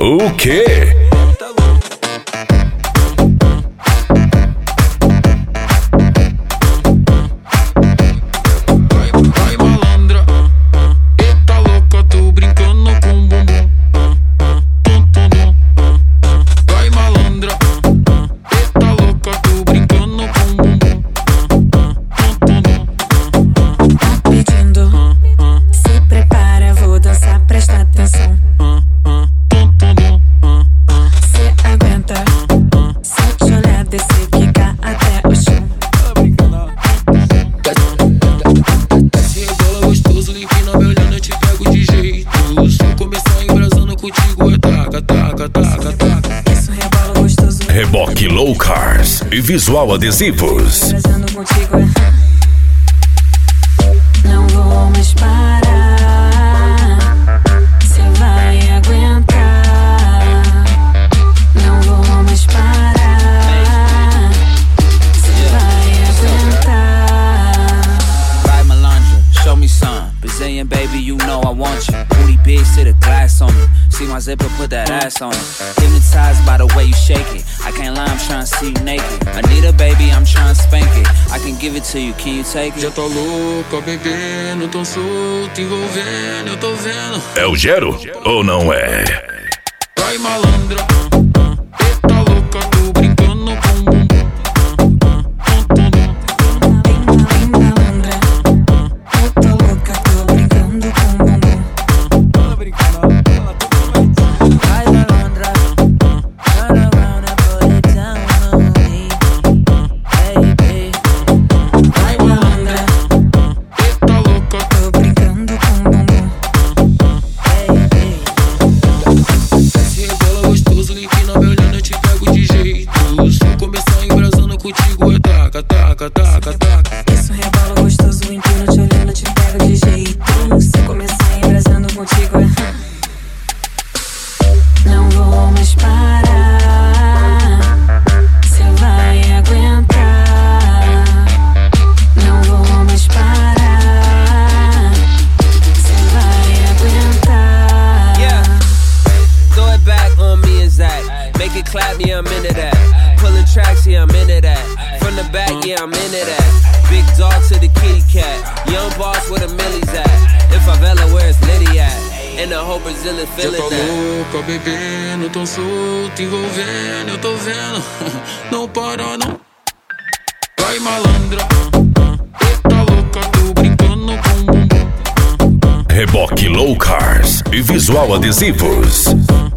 O quê? Vai malandra, eita louca, tô brincando com o bumbum. Vai malandra, eita louca, tô brincando com o bumbum. Tá pedindo, se prepara, vou dançar, presta atenção. Cê aguenta, se eu te olhar, descer, quicar até o chão. Se rebola gostoso, empina me olhando, eu te pego de jeito. Se eu começar embrasando contigo, é taca, taca, taca, taca. Isso rebola gostoso. Reboque Low Cars e Visual Adesivos. Trazendo contigo não vou mais parar. Cê vai aguentar. Não vou mais parar. Cê vai aguentar. Right, Melandra, show me some. Brazilian baby, you know I want you. Booty big, sit a glass on me. See my zipper, put that ass on it. Hypnotized by the way you shake it. I can't lie, I'm trying to see you naked. Anita, baby, I'm trying to spank it. I can give it to you, can you take Já it? tá louca, bebendo, tão solto, envolvendo, eu tô vendo. É o Gero ou não é? Vai malandra, eita louca, tô brincando com o bumbum. Bem malandra, eu tô louca, tô brincando com o bumbum. Hi, Melandra, turn around and put it down on me, baby. Vai malandra, Eita louca, tô brincando com o bumbum. se rebola gostoso, empina me olhando, eu te pego de jeito. Se eu começar embrasando contigo, é taca, taca, taca, taca. Isso rebola gostoso, empino te olhando, te pego de jeito. Se eu começar embrasando contigo não vou mais parar. Cê vai aguentar. Não vou mais parar. Cê vai aguentar. Yeah, throw it back on me and Zach. Make it clap, yeah, I'm into that. Pulling tracks, yeah, I'm into that. From the back, yeah, I'm into that. Big dog to the kitty cat. Young boss where the millies at. In favela, where's Liddy at? And the whole Brazilian Já feeling tá that. louca, bebendo, tão solto, envolvendo, eu tô vendo. Não para não. Vai malandra, eita louca, tô brincando com o bumbum. Reboque Low Cars e Visual Adesivos.